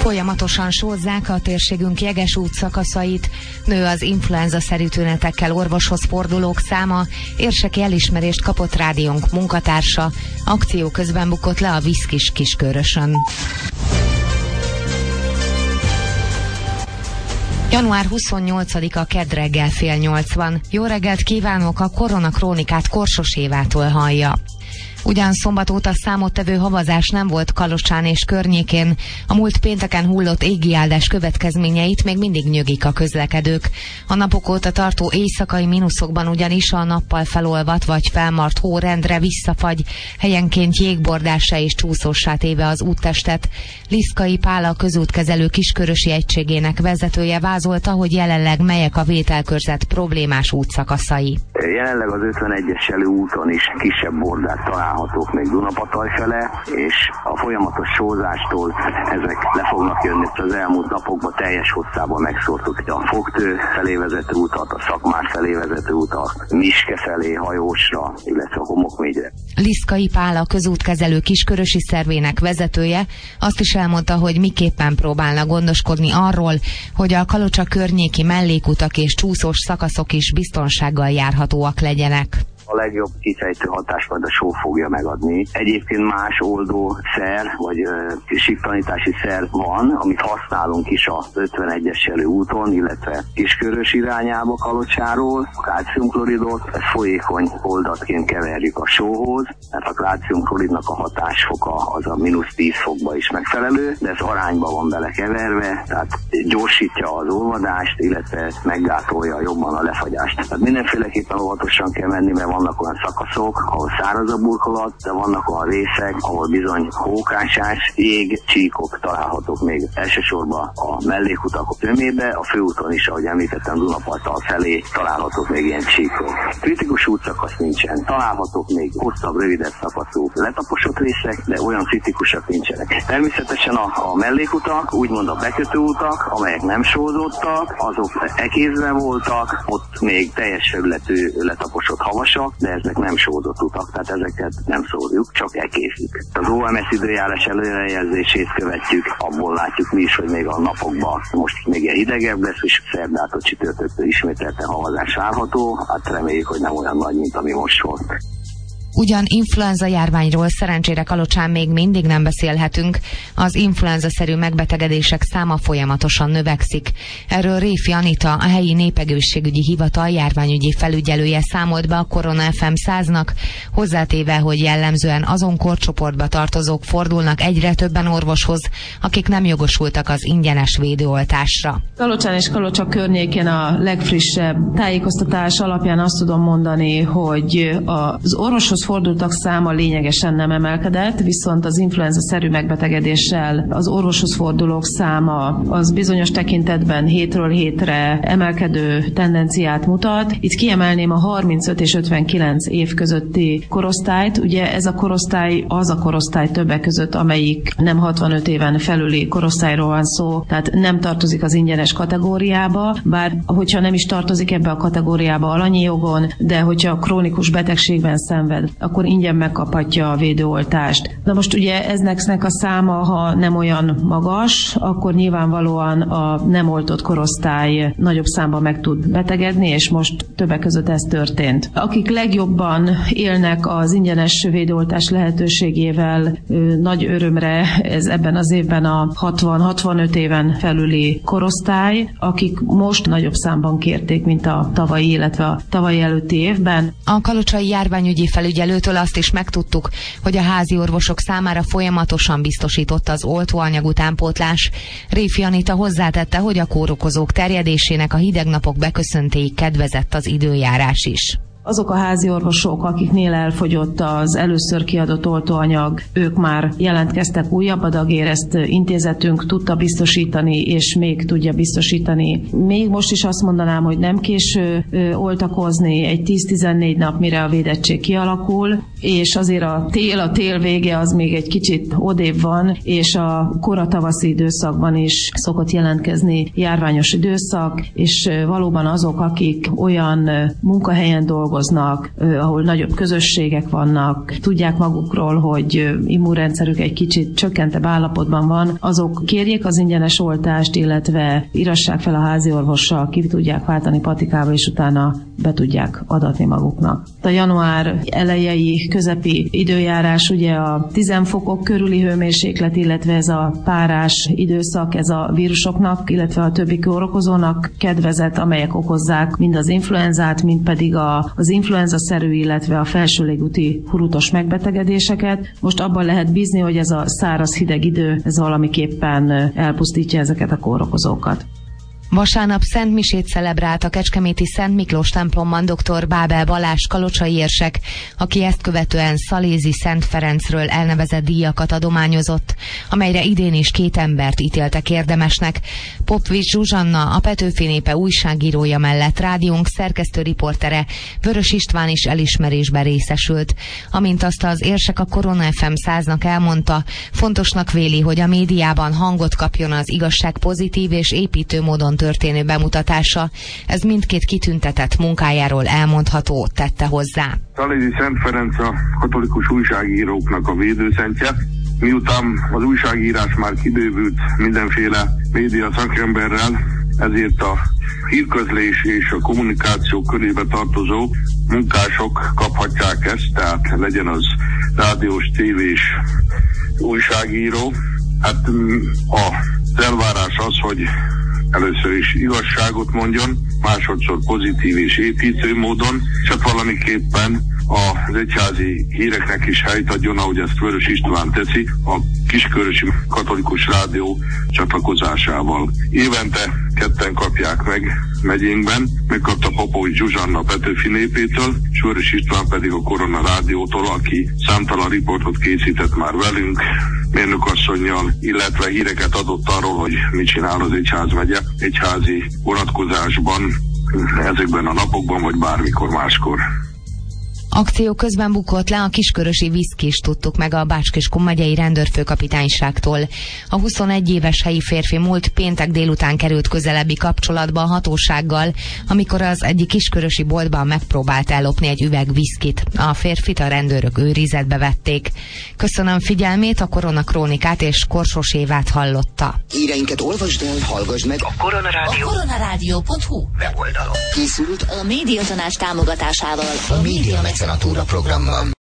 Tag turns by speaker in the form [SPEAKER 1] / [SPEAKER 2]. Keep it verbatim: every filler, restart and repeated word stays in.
[SPEAKER 1] Folyamatosan sózzák a térségünk jeges út szakaszait, nő az influenza-szerű tünetekkel orvoshoz fordulók száma, érseki elismerést kapott rádiónk munkatársa, akció közben bukott le a Viszkis Kiskörösön. január huszonnyolcadika kedd reggel fél nyolc van. Jó reggelt kívánok, a koronakrónikát Korsos Évától hallja. Ugyan szombat óta számottevő havazás nem volt Kalocsán és környékén, a múlt pénteken hullott égiáldás következményeit még mindig nyögik a közlekedők. A napok óta tartó éjszakai mínuszokban ugyanis a nappal felolvadt vagy felmart hó rendre visszafagy, helyenként jégbordássá és csúszóssá téve az úttestet. Liszkai Pál, a közútkezelő Kiskörösi egységének vezetője vázolta, hogy jelenleg melyek a vételkörzet problémás útszakaszai.
[SPEAKER 2] Jelenleg az ötvenegyes úton is kisebb bordák találhatók még Dunapataj fele, és a folyamatos sózástól ezek le fognak jönni. Az elmúlt napokban teljes hosszában megszórtuk a Fogtő felé vezető utat, a Szakmár felé vezető utat, Miske felé, Hajósra, illetve a Homokmégyre.
[SPEAKER 1] Liszkai Pál, a közútkezelő Kiskörösi szervének vezetője azt is elmondta, hogy miképpen próbálnak gondoskodni arról, hogy a Kalocsa környéki mellékutak és csúszós szakaszok is biztonsággal járhatóak legyenek.
[SPEAKER 2] A legjobb kifejtő hatást majd a só fogja megadni. Egyébként más oldószer, vagy uh, síptanítási szer van, amit használunk is az ötvenegyes úton, illetve Kiskörös irányába Kalocsáról. A kálciumkloridot, ezt folyékony oldatként keverjük a sóhoz, mert a kálciumkloridnak a hatásfoka az a mínusz tíz fokba is megfelelő, de ez arányban van belekeverve, tehát gyorsítja az olvadást, illetve meggátolja jobban a lefagyást. Tehát mindenféleképpen óvatosan kell menni, mert vannak olyan szakaszok, ahol száraz a burkolat, de vannak olyan részek, ahol bizony hókásás, jég, csíkok találhatók még elsősorban a mellékutak tömébe, a főúton is, ahogy említettem, Dunaparttal felé találhatók még ilyen csíkok. Kritikus útszakasz nincsen, találhatók még hosszabb, rövidebb szakaszú letaposott részek, de olyan kritikusak nincsenek. Természetesen a, a mellékutak, úgymond a bekötőutak, amelyek nem sózottak, azok ekézve voltak, ott még teljes felületű letaposott havasak, de ezek nem sózott utak, tehát ezeket nem szórjuk, csak elkészítjük. Az o em es időjárás előrejelzését követjük, abból látjuk mi is, hogy még a napokban most még ilyen hidegebb lesz, és szerdától csütörtöktől ismételten havazás várható, hát reméljük, hogy nem olyan nagy, mint ami most volt.
[SPEAKER 1] Ugyan influenza járványról szerencsére Kalocsán még mindig nem beszélhetünk, az influenza-szerű megbetegedések száma folyamatosan növekszik. Erről Réfi Anita, a helyi népegészségügyi hivatal járványügyi felügyelője számolt be a Korona ef em száznak, hozzátéve, hogy jellemzően azon korcsoportba tartozók fordulnak egyre többen orvoshoz, akik nem jogosultak az ingyenes védőoltásra.
[SPEAKER 3] Kalocsán és Kalocsa környékén a legfrissebb tájékoztatás alapján azt tudom mondani, hogy az orvoshoz fordultak száma lényegesen nem emelkedett, viszont az influenza-szerű megbetegedéssel az orvoshoz fordulók száma az bizonyos tekintetben hétről hétre emelkedő tendenciát mutat. Itt kiemelném a harmincöt és ötvenkilenc év közötti korosztályt. Ugye ez a korosztály az a korosztály többek között, amelyik nem hatvanöt éven felüli korosztályról van szó, tehát nem tartozik az ingyenes kategóriába, bár hogyha nem is tartozik ebbe a kategóriába alanyi jogon, de hogyha krónikus betegségben szenved, akkor ingyen megkaphatja a védőoltást. Na most ugye eznek a száma, ha nem olyan magas, akkor nyilvánvalóan a nem oltott korosztály nagyobb számban meg tud betegedni, és most többek között ez történt. Akik legjobban élnek az ingyenes védőoltás lehetőségével, nagy örömre ez ebben az évben a hatvan-hatvanöt éven felüli korosztály, akik most nagyobb számban kérték, mint a tavalyi, illetve a tavalyi előtti évben.
[SPEAKER 1] A kalocsai járványügyi felügyelőtől azt is megtudtuk, hogy a házi orvosok számára folyamatosan biztosított az oltóanyag utánpótlás. Réfi Anita hozzátette, hogy a kórokozók terjedésének a hideg napok beköszöntéig kedvezett az időjárás is.
[SPEAKER 3] Azok a házi orvosok, akiknél elfogyott az először kiadott oltóanyag, ők már jelentkeztek újabb adagért, ezt intézetünk tudta biztosítani, és még tudja biztosítani. Még most is azt mondanám, hogy nem késő oltakozni, egy tíz-tizennégy nap, mire a védettség kialakul. és azért a tél, a tél vége az még egy kicsit odébb van, és a kora tavaszi időszakban is szokott jelentkezni járványos időszak, és valóban azok, akik olyan munkahelyen dolgoznak, ahol nagyobb közösségek vannak, tudják magukról, hogy immunrendszerük egy kicsit csökkentebb állapotban van, azok kérjék az ingyenes oltást, illetve írassák fel a házi orvossal, ki tudják váltani patikába, és utána be tudják adatni maguknak. A január elejei, közepi időjárás ugye a tíz fokok körüli hőmérséklet, illetve ez a párás időszak, ez a vírusoknak, illetve a többi kórokozónak kedvezett, amelyek okozzák mind az influenzát, mind pedig a, az influenza-szerű, illetve a felső légúti hurutos megbetegedéseket. Most abban lehet bízni, hogy ez a száraz hideg idő, ez valamiképpen elpusztítja ezeket a kórokozókat.
[SPEAKER 1] Vasárnap Szent Misét celebrált a kecskeméti Szent Miklós templomban dr. Bábel Balázs kalocsai érsek, aki ezt követően Szalézi Szent Ferencről elnevezett díjakat adományozott, amelyre idén is két embert ítéltek érdemesnek. Popvics Zsuzsanna, a Petőfi Népe újságírója mellett rádiónk szerkesztő riportere, Vörös István is elismerésben részesült. Amint azt az érsek a Korona ef em száznak elmondta, fontosnak véli, hogy a médiában hangot kapjon az igazság pozitív és építő módon történő bemutatása. Ez mindkét kitüntetett munkájáról elmondható, tette hozzá.
[SPEAKER 4] Szalézi Szent Ferenc a katolikus újságíróknak a védőszentje. Miután az újságírás már kibővült mindenféle média szakemberrel, ezért a hírközlés és a kommunikáció körébe tartozó munkások kaphatják ezt, tehát legyen az rádiós, tévés újságíró. Hát az elvárás az, hogy először is igazságot mondjon, másodszor pozitív és építő módon, csak valamiképpen az egyházi híreknek is helyt adjon, ahogy ezt Vörös István teszi, a Kiskörösi Katolikus Rádió csatlakozásával. Évente ketten kapják meg megyénkben, megkapta Popovics Zsuzsanna Petőfi Népétől, és Vörös István pedig a Korona Rádiótól, aki számtalan riportot készített már velünk, mérnökasszonnyal, illetve híreket adott arról, hogy mit csinál az egyházmegye egyházi vonatkozásban ezekben a napokban, vagy bármikor máskor.
[SPEAKER 1] Akció közben bukott le a kiskörösi viszkis, tudtuk meg a Bács-Kiskun megyei rendőrfőkapitányságtól. A huszonegy éves helyi férfi múlt péntek délután került közelebbi kapcsolatba a hatósággal, amikor az egyik kiskörösi boltban megpróbált ellopni egy üveg viszkit. A férfit a rendőrök őrizetbe vették. Köszönöm figyelmét, a Koronakrónikát és Korsos Évát hallotta.
[SPEAKER 5] Híreinket olvasd el, hallgass meg a Koronarádió.
[SPEAKER 6] A koronarádió pont hu
[SPEAKER 5] weboldalon. Készült
[SPEAKER 6] a Médiatanács támogatásával
[SPEAKER 5] a Média Mecenatúra programban.